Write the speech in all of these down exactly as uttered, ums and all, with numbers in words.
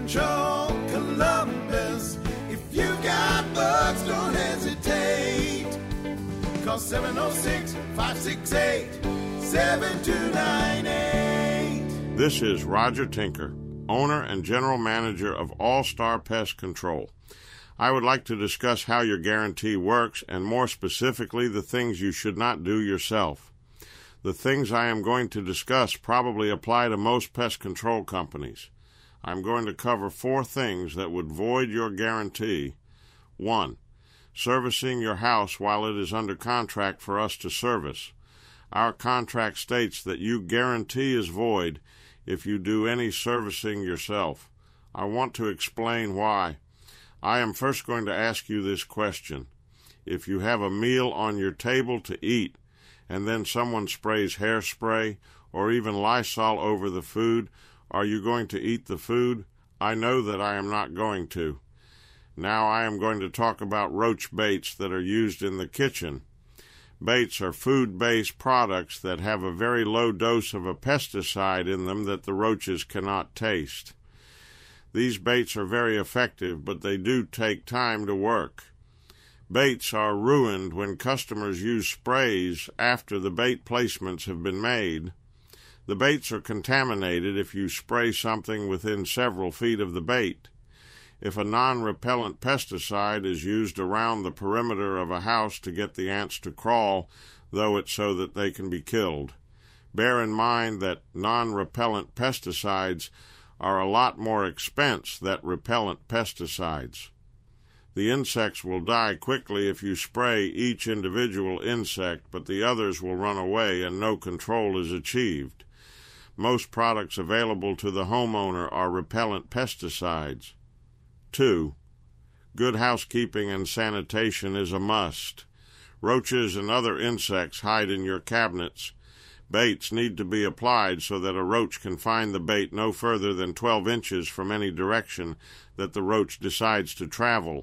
Control Columbus. If you got bugs, don't hesitate. Call seven oh six, five six eight, seven two nine eight. This is Roger Tinker, owner and general manager of All-Star Pest Control. I would like to discuss how your guarantee works and more specifically the things you should not do yourself. The things I am going to discuss probably apply to most pest control companies. I'm going to cover four things that would void your guarantee. One, servicing your house while it is under contract for us to service. Our contract states that your guarantee is void if you do any servicing yourself. I want to explain why. I am first going to ask you this question. If you have a meal on your table to eat, and then someone sprays hairspray or even Lysol over the food, are you going to eat the food? I know that I am not going to. Now I am going to talk about roach baits that are used in the kitchen. Baits are food-based products that have a very low dose of a pesticide in them that the roaches cannot taste. These baits are very effective, but they do take time to work. Baits are ruined when customers use sprays after the bait placements have been made. The baits are contaminated if you spray something within several feet of the bait. If a non-repellent pesticide is used around the perimeter of a house to get the ants to crawl, though it's so that they can be killed. Bear in mind that non-repellent pesticides are a lot more expensive than repellent pesticides. The insects will die quickly if you spray each individual insect, but the others will run away and no control is achieved. Most products available to the homeowner are repellent pesticides. Two, good housekeeping and sanitation is a must. Roaches and other insects hide in your cabinets. Baits need to be applied so that a roach can find the bait no further than twelve inches from any direction that the roach decides to travel.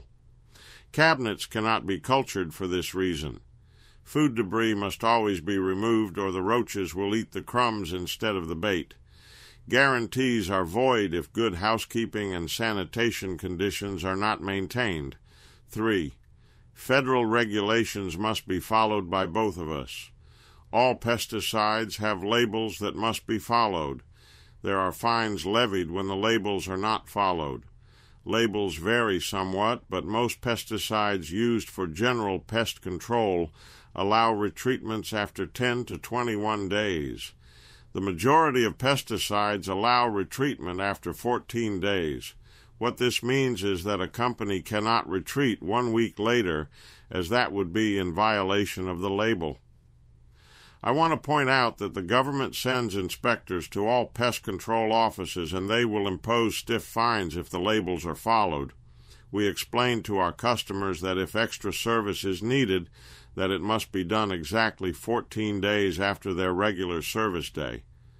Cabinets cannot be cultured for this reason. Food debris must always be removed or the roaches will eat the crumbs instead of the bait. Guarantees are void if good housekeeping and sanitation conditions are not maintained. Three, federal regulations must be followed by both of us. All pesticides have labels that must be followed. There are fines levied when the labels are not followed. Labels vary somewhat, but most pesticides used for general pest control allow retreatments after ten to twenty-one days. The majority of pesticides allow retreatment after fourteen days. What this means is that a company cannot retreat one week later, as that would be in violation of the label. I want to point out that the government sends inspectors to all pest control offices and they will impose stiff fines if the labels are followed. We explain to our customers that if extra service is needed, that it must be done exactly fourteen days after their regular service day.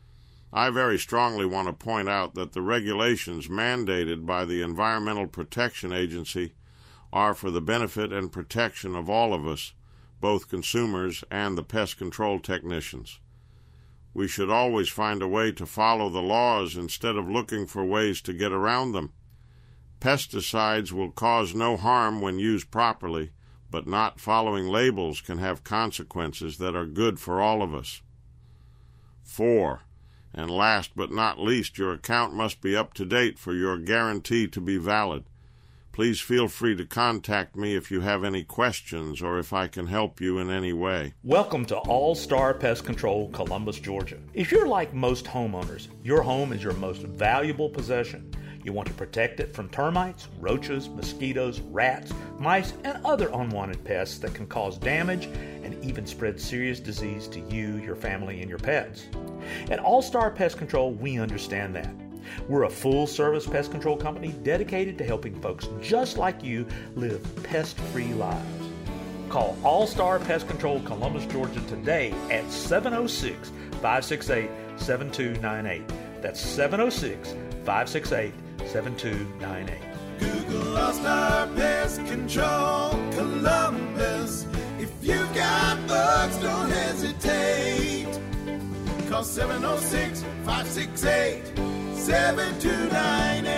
I very strongly want to point out that the regulations mandated by the Environmental Protection Agency are for the benefit and protection of all of us, both consumers and the pest control technicians. We should always find a way to follow the laws instead of looking for ways to get around them. Pesticides will cause no harm when used properly, but not following labels can have consequences that are good for all of us. Four, and last but not least, your account must be up to date for your guarantee to be valid. Please feel free to contact me if you have any questions or if I can help you in any way. Welcome to All-Star Pest Control, Columbus, Georgia. If you're like most homeowners, your home is your most valuable possession. You want to protect it from termites, roaches, mosquitoes, rats, mice, and other unwanted pests that can cause damage and even spread serious disease to you, your family, and your pets. At All-Star Pest Control, we understand that. We're a full-service pest control company dedicated to helping folks just like you live pest-free lives. Call All-Star Pest Control Columbus, Georgia today at seven oh six, five six eight, seven two nine eight. That's seven oh six, five six eight, seven two nine eight. Google All-Star Pest Control Columbus. If you've got bugs, don't hesitate. Call seven oh six, five six eight, seven two nine eight.